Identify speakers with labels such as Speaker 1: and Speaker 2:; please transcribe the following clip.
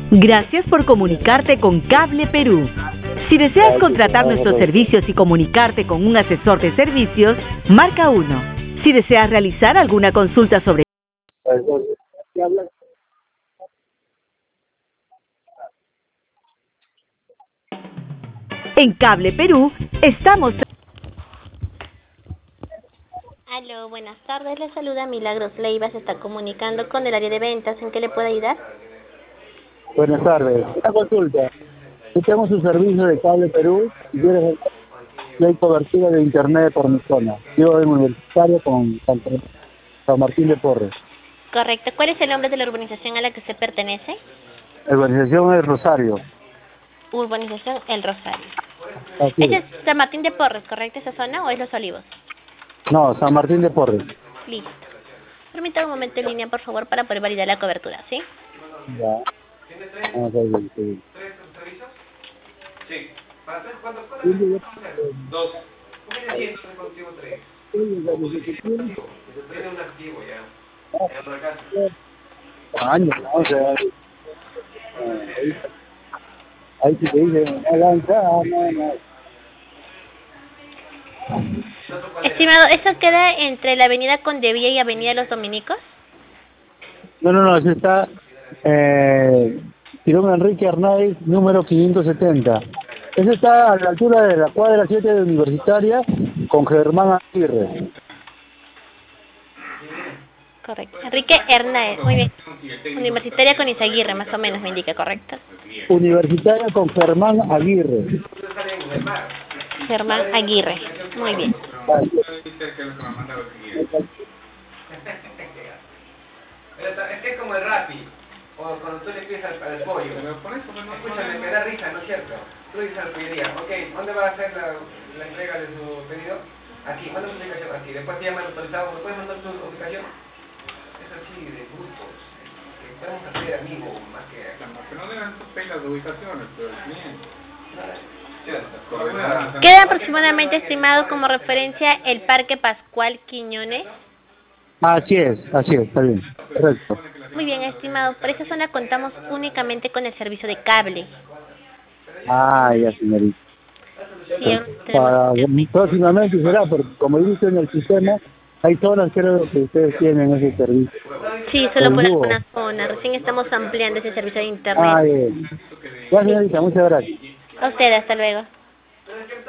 Speaker 1: Gracias por comunicarte con Cable Perú. Si deseas contratar nuestros servicios y comunicarte con un asesor de servicios, marca 1. Si deseas realizar alguna consulta sobre... En Cable Perú estamos...
Speaker 2: Aló, buenas tardes. Le saluda Milagros Leiva. Se está comunicando con el área de ventas. ¿En qué le puedo ayudar?
Speaker 3: Buenas tardes. Una consulta. Tenemos un servicio de Cable Perú y hay cobertura de internet por mi zona. Yo en Universitario con San Martín de Porres.
Speaker 2: Correcto. ¿Cuál es el nombre de la urbanización a la que usted pertenece?
Speaker 3: La organización es Rosario.
Speaker 2: Urbanización El Rosario.
Speaker 3: Así
Speaker 2: ¿Ese
Speaker 3: es.
Speaker 2: es San Martín de Porres, correcto, esa zona, o es Los Olivos?
Speaker 3: No, San Martín de Porres.
Speaker 2: Listo. Permítame un momento en línea, por favor, para poder validar la cobertura, ¿sí?
Speaker 3: Ya. Vamos a ver, sí.
Speaker 4: Sí. ¿Para tres cuántos cosas? Dos. ¿Por qué decís entonces contigo tres? Tiene un activo ya. En otra casa.
Speaker 3: Años, ¿no? O sea, ahí sí te dicen, no lanza, no.
Speaker 2: Estimado, ¿eso queda entre la avenida Condevía y avenida Los Dominicos?
Speaker 3: No, eso está Tirón Enrique Arnaiz, número 570. Ese está a la altura de la cuadra 7 de Universitaria con Germán Aguirre.
Speaker 2: Correcto. Enrique Hernández, muy bien. Universitaria con Izaguirre, más o menos me indica, ¿correcto?
Speaker 3: Universitaria con Germán Aguirre.
Speaker 2: Germán Aguirre, muy bien.
Speaker 4: Es como el Rappi, o cuando tú le pides al pollo. Escúchame, me da risa, ¿no es cierto? Tú dices a la pollería, ok, ¿dónde va a hacer la entrega de su pedido? Aquí, manda su ubicación aquí. Después te llaman autorizado, ¿me puedes mandar tu ubicación? Es así, de grupos. Que podemos hacer amigos más que...
Speaker 5: Que no dejan sus pelas de ubicaciones, pero el cliente.
Speaker 2: Queda aproximadamente estimado como referencia el Parque Pascual Quiñones.
Speaker 3: Así es, está bien, correcto.
Speaker 2: Muy bien, estimado. Por esa zona contamos únicamente con el servicio de cable.
Speaker 3: Ya, señorita.
Speaker 2: Sí, aún tenemos cable.
Speaker 3: Próximamente será, porque como he visto en el sistema, hay zonas creo que ustedes tienen ese servicio.
Speaker 2: Sí, solo por
Speaker 3: El búho.
Speaker 2: alguna zona. Recién estamos ampliando ese servicio de internet.
Speaker 3: Bien. Ya, señorita, muchas gracias.
Speaker 2: A usted, hasta luego.